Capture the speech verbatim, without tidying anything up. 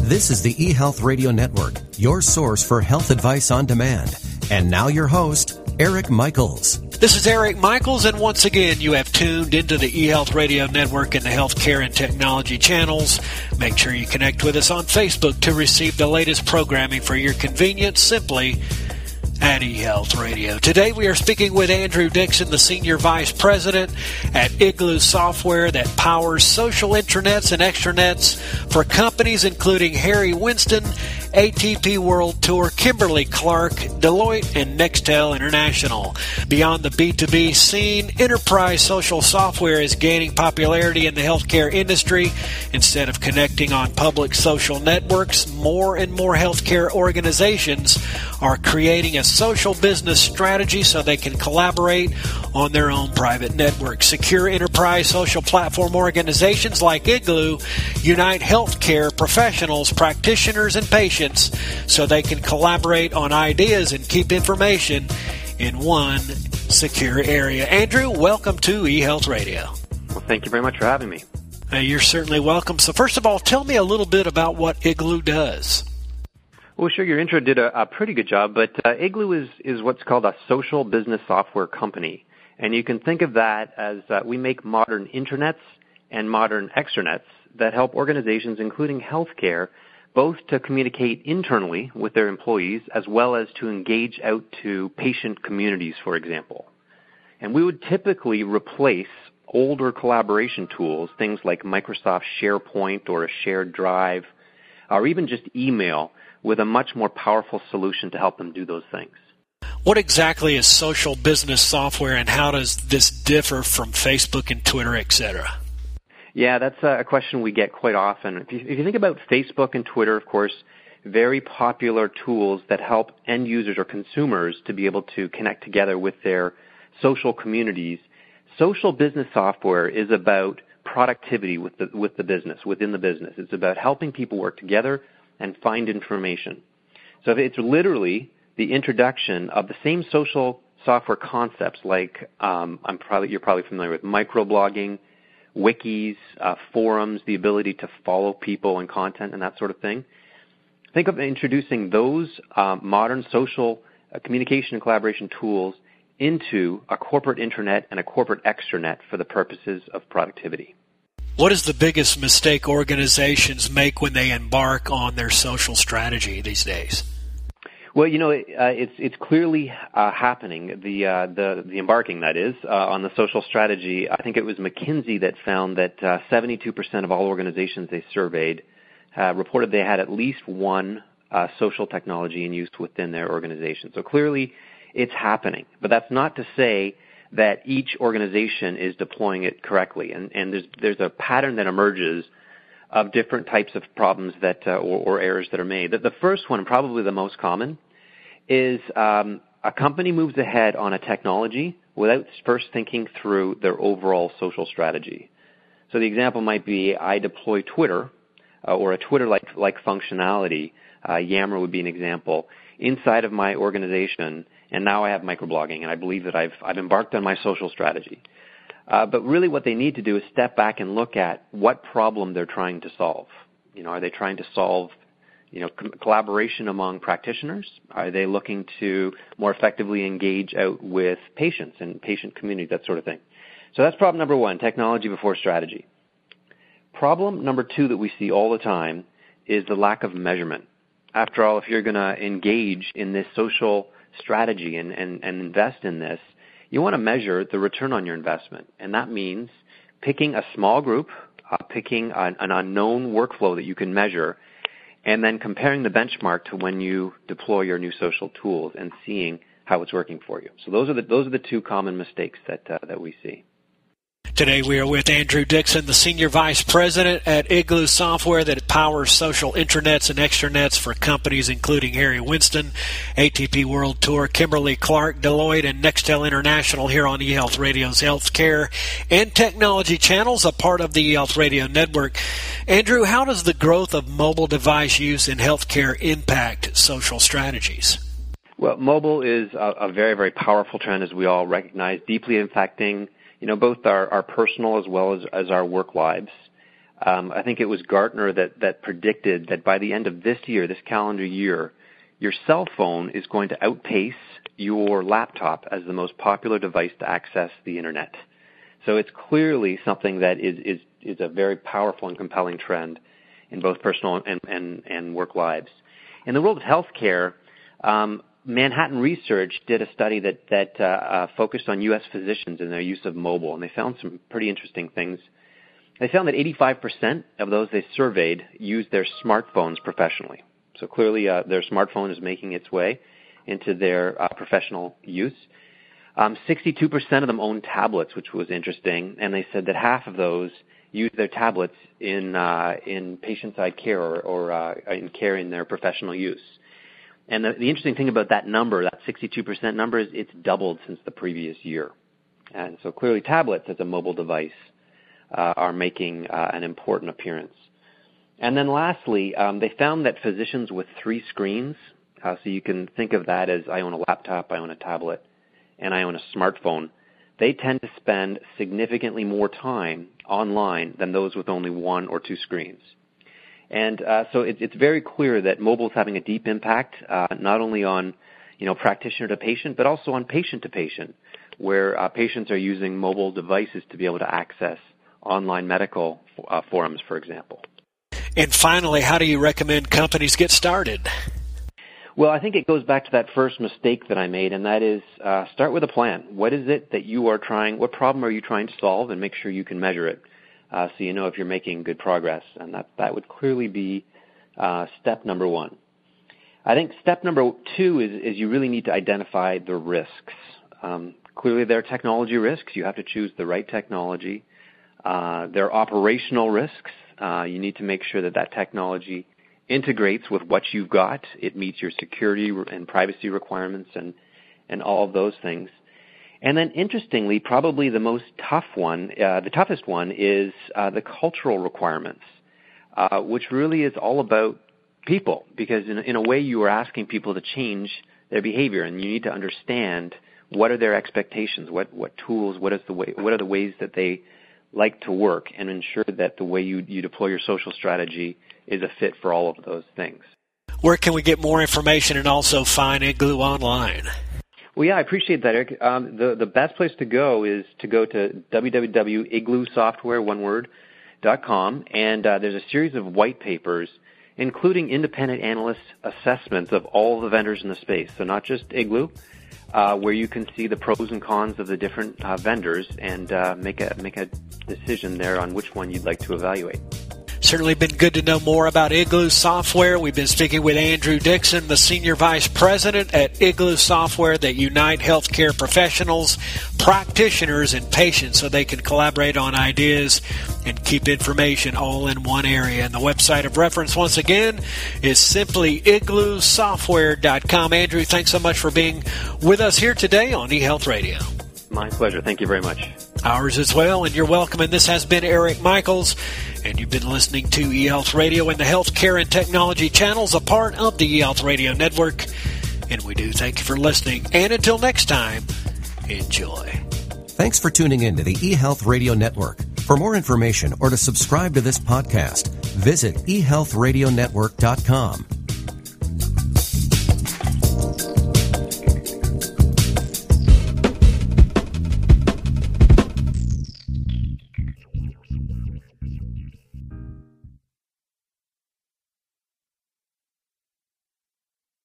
This is the eHealth Radio Network, your source for health advice on demand. And now your host, Eric Michaels. This is Eric Michaels, and once again, you have tuned into the eHealth Radio Network and the Healthcare and Technology channels. Make sure you connect with us on Facebook to receive the latest programming for your convenience, simply at eHealth Radio. Today we are speaking with Andrew Dixon, the Senior Vice President at Igloo Software that powers social intranets and extranets for companies including Harry Winston, A T P World Tour, Kimberly-Clark, Deloitte, and Nextel International. Beyond the B two B scene, enterprise social software is gaining popularity in the healthcare industry. Instead of connecting on public social networks, more and more healthcare organizations are creating a social business strategy so they can collaborate on their own private network. Secure enterprise social platform organizations like Igloo unite healthcare professionals, practitioners, and patients so they can collaborate on ideas and keep information in one secure area. Andrew, welcome to eHealth Radio. Well, thank you very much for having me. Uh, you're certainly welcome. So first of all, tell me a little bit about what Igloo does. Well, sure, your intro did a, a pretty good job, but uh, Igloo is, is what's called a social business software company. And you can think of that as uh, we make modern intranets and modern extranets that help organizations, including healthcare, both to communicate internally with their employees as well as to engage out to patient communities, for example. And we would typically replace older collaboration tools, things like Microsoft SharePoint or a shared drive, or even just email, with a much more powerful solution to help them do those things. What exactly is social business software, and how does this differ from Facebook and Twitter, et cetera? Yeah, that's a question we get quite often. If you, if you think about Facebook and Twitter, of course, very popular tools that help end users or consumers to be able to connect together with their social communities. Social business software is about productivity with the, with the business, within the business. It's about helping people work together and find information. So it's literally the introduction of the same social software concepts like um, I'm probably you're probably familiar with microblogging, wikis, uh, forums, the ability to follow people and content and that sort of thing. Think of introducing those um, modern social uh, communication and collaboration tools into a corporate intranet and a corporate extranet for the purposes of productivity. What is the biggest mistake organizations make when they embark on their social strategy these days? Well, you know, uh, it's it's clearly uh, happening. The uh, the the embarking, that is, uh, on the social strategy. I think it was McKinsey that found that uh, seventy-two percent of all organizations they surveyed uh, reported they had at least one uh, social technology in use within their organization. So clearly, it's happening. But that's not to say that each organization is deploying it correctly, and, and there's there's a pattern that emerges of different types of problems that uh, or, or errors that are made. The, the first one, probably the most common, is um, a company moves ahead on a technology without first thinking through their overall social strategy. So the example might be I deploy Twitter uh, or a Twitter-like like functionality. Uh, Yammer would be an example inside of my organization. And now I have microblogging, and I believe that I've, I've embarked on my social strategy. Uh, but really what they need to do is step back and look at what problem they're trying to solve. You know, are they trying to solve, you know, com- collaboration among practitioners? Are they looking to more effectively engage out with patients and patient community, that sort of thing? So that's problem number one, technology before strategy. Problem number two that we see all the time is the lack of measurement. After all, if you're going to engage in this social strategy and, and, and invest in this, you want to measure the return on your investment. And that means picking a small group, uh, picking an, an unknown workflow that you can measure, and then comparing the benchmark to when you deploy your new social tools and seeing how it's working for you. So those are the, those are the two common mistakes that, uh, that we see. Today we are with Andrew Dixon, the Senior Vice President at Igloo Software that powers social intranets and extranets for companies including Harry Winston, A T P World Tour, Kimberly-Clark, Deloitte, and Nextel International here on eHealth Radio's Healthcare and Technology channels, a part of the eHealth Radio Network. Andrew, how does the growth of mobile device use in healthcare impact social strategies? Well, mobile is a, a very, very powerful trend, as we all recognize, deeply impacting you know, both our, our personal as well as, as our work lives. Um, I think it was Gartner that, that predicted that by the end of this year, this calendar year, your cell phone is going to outpace your laptop as the most popular device to access the internet. So it's clearly something that is, is, is a very powerful and compelling trend in both personal and, and, and work lives. In the world of healthcare, um, Manhattan Research did a study that, that uh, uh, focused on U S physicians and their use of mobile, and they found some pretty interesting things. They found that eighty-five percent of those they surveyed used their smartphones professionally. So clearly uh, their smartphone is making its way into their uh, professional use. Um, sixty-two percent of them own tablets, which was interesting, and they said that half of those use their tablets in uh, in patient-side care or, or uh, in care in their professional use. And the, the interesting thing about that number, that sixty-two percent number, is it's doubled since the previous year. And so clearly tablets as a mobile device uh, are making uh, an important appearance. And then lastly, um, they found that physicians with three screens, uh, so you can think of that as I own a laptop, I own a tablet, and I own a smartphone, they tend to spend significantly more time online than those with only one or two screens. And uh, so it, it's very clear that mobile is having a deep impact, uh, not only on, you know, practitioner to patient, but also on patient to patient, where uh, patients are using mobile devices to be able to access online medical uh, forums, for example. And finally, how do you recommend companies get started? Well, I think it goes back to that first mistake that I made, and that is uh, start with a plan. What is it that you are trying, what problem are you trying to solve, and make sure you can measure it uh, so you know if you're making good progress. And that, that would clearly be uh, step number one. I think step number two is, is you really need to identify the risks. Um, clearly there are technology risks. You have to choose the right technology. Uh, there are operational risks. Uh, you need to make sure that that technology integrates with what you've got. It meets your security and privacy requirements and, and all of those things. And then interestingly, probably the most tough one, uh, the toughest one is uh, the cultural requirements, uh, which really is all about people, because in, in a way you are asking people to change their behavior, and you need to understand what are their expectations, what, what tools, what is the way, what are the ways that they like to work, and ensure that the way you, you deploy your social strategy is a fit for all of those things. Where can we get more information and also find Igloo online? Well, yeah, I appreciate that, Eric. Um, the, the best place to go is to go to w w w dot igloo software, one word, dot com, and uh, there's a series of white papers, including independent analyst assessments of all the vendors in the space. So not just Igloo, uh, where you can see the pros and cons of the different uh, vendors and uh, make a make a decision there on which one you'd like to evaluate. Certainly been good to know more about Igloo Software. We've been speaking with Andrew Dixon, the Senior Vice President at Igloo Software that unite healthcare professionals, practitioners, and patients so they can collaborate on ideas and keep information all in one area. And the website of reference, once again, is simply igloo software dot com. Andrew, thanks so much for being with us here today on eHealth Radio. My pleasure. Thank you very much. Ours as well, and you're welcome. And this has been Eric Michaels, and you've been listening to eHealth Radio and the Healthcare and Technology channels, a part of the eHealth Radio Network. And we do thank you for listening. And until next time, enjoy. Thanks for tuning in to the eHealth Radio Network. For more information or to subscribe to this podcast, visit e health radio network dot com.